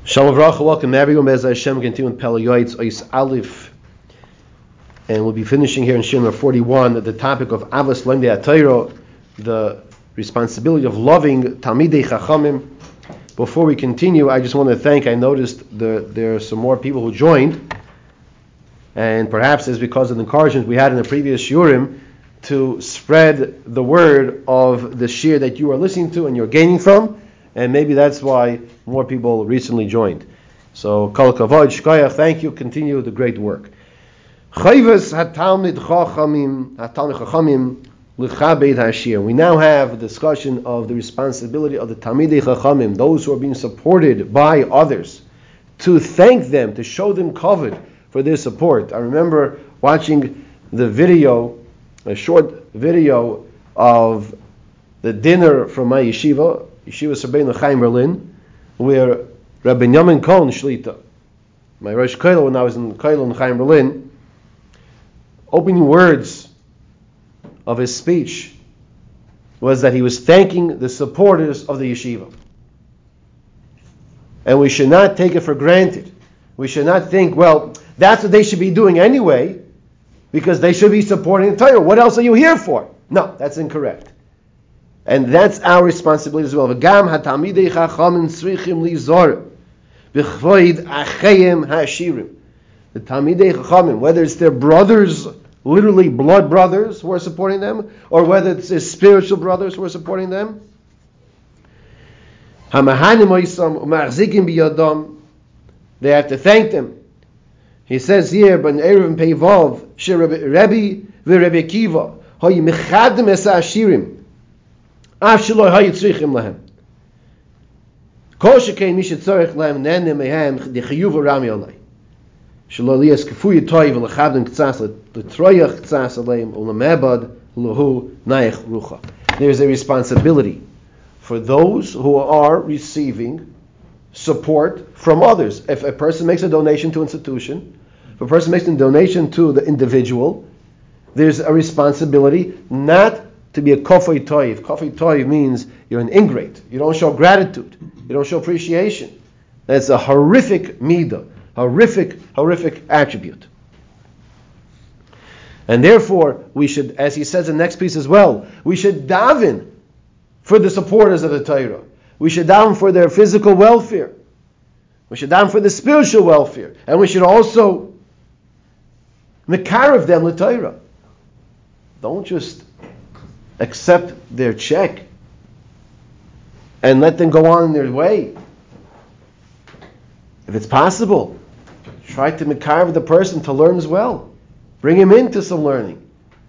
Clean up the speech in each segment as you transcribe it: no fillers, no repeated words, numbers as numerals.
Shalom Vracha, welcome everyone. Bez Hashem, continue with Pele Yoetz, Ois Aleph, and we'll be finishing here in Shir number 41 the topic of Avos Lomdei HaTorah, the responsibility of loving Talmidei Chachamim. Before we continue, I just want to thank. I noticed there are some more people who joined, and perhaps it's because of the encouragement we had in the previous Shurim to spread the word of the Shir that you are listening to and you're gaining from. And maybe that's why more people recently joined. So, Kol Kavod, Shkoyach, thank you. Continue the great work. Chayvus haTalmid Chachamim l'chabed hashir. We now have a discussion of the responsibility of the Talmidei Chachamim, those who are being supported by others, to thank them, to show them kavod for their support. I remember watching the video, a short video of the dinner from my yeshiva Sabbeinu Chaim Berlin, where Rabbi Yamin Cohen Shlita, my Rosh Kollel when I was in Kollel in Chaim Berlin, opening words of his speech was that he was thanking the supporters of the yeshiva. And we should not take it for granted. We should not think, well, that's what they should be doing anyway, because they should be supporting the Torah. What else are you here for? No, that's incorrect. And that's our responsibility as well. V'gam haTalmidei Chachamim tzrichim lizor b'chvoid acheim ha'ashirim. The Talmidei Chachamim, whether it's their brothers, literally blood brothers who are supporting them, or whether it's their spiritual brothers who are supporting them, hamahanim oisam u'machzikim biyadam, they have to thank them. He says here, "Ben Erev Peivov she Rebbe v'Rebbe Kiva hoyi mechadem es ha'ashirim." Af shelo hay tzrichim lahem. Kol shekein mi shetzorich lahem nene mehem de chiyuv rami olay. Shelo lias kefuy toy vel chavden ktsas le troyach ktsas aleim ulamebad lahu naich rucha. There is a responsibility for those who are receiving support from others. If a person makes a donation to an institution, if a person makes a donation to the individual, there's a responsibility not to be a kofei toiv. Kofei toiv means you're an ingrate. You don't show gratitude. You don't show appreciation. That's a horrific midah, horrific attribute. And therefore, we should, as he says in the next piece as well, we should daven for the supporters of the Torah. We should daven for their physical welfare. We should daven for the spiritual welfare. And we should also mekarev them the Torah. Don't just accept their check and let them go on their way. If it's possible, try to mekarev the person to learn as well. Bring him into some learning.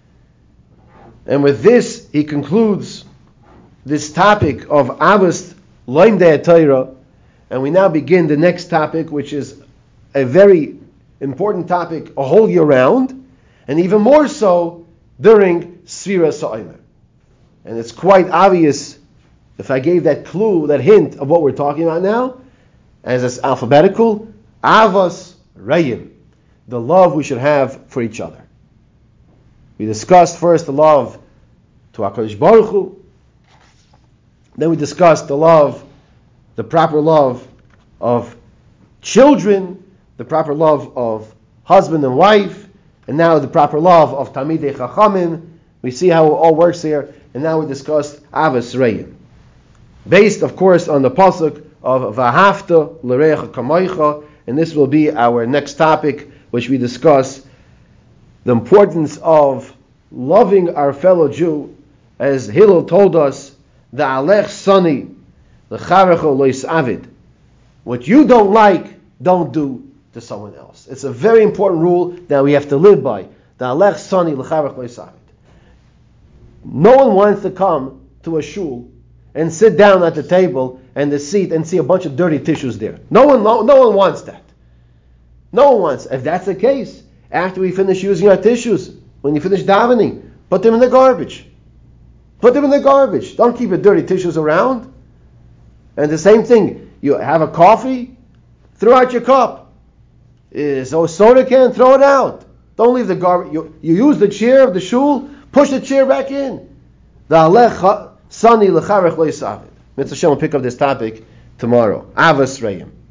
And with this, he concludes this topic of Avos Lomdei HaTorah, and we now begin the next topic, which is a very important topic a whole year round, and even more so during Sfiras HaOmer. And it's quite obvious if I gave that clue, that hint of what we're talking about now, as it's alphabetical, Avos Re'im, the love we should have for each other. We discussed first the love to HaKadosh Baruch Hu, then we discussed the proper love of children, the proper love of husband and wife, and now the proper love of Talmidei Chachamim. We see how it all works here. And now we discussed Avos Re'im, based, of course, on the pasuk of V'ahavta l'reacha kamoicha, and this will be our next topic, which we discuss the importance of loving our fellow Jew, as Hillel told us, "Da'alech sani l'charecha lo yisavid." What you don't like, don't do to someone else. It's a very important rule that we have to live by. Da'alech sani l'charecha lo yisavid. No one wants to come to a shul and sit down at the table and the seat and see a bunch of dirty tissues there. No one wants that. No one wants. If that's the case, after we finish using our tissues, when you finish davening, put them in the garbage. Put them in the garbage. Don't keep your dirty tissues around. And the same thing, you have a coffee, throw out your cup. So a soda can, throw it out. Don't leave the garbage. You use the chair of the shul, push the chair back in. Sani l'charech lo yisavid. Mitzvah Hashem will pick up this topic tomorrow. Avos Re'im.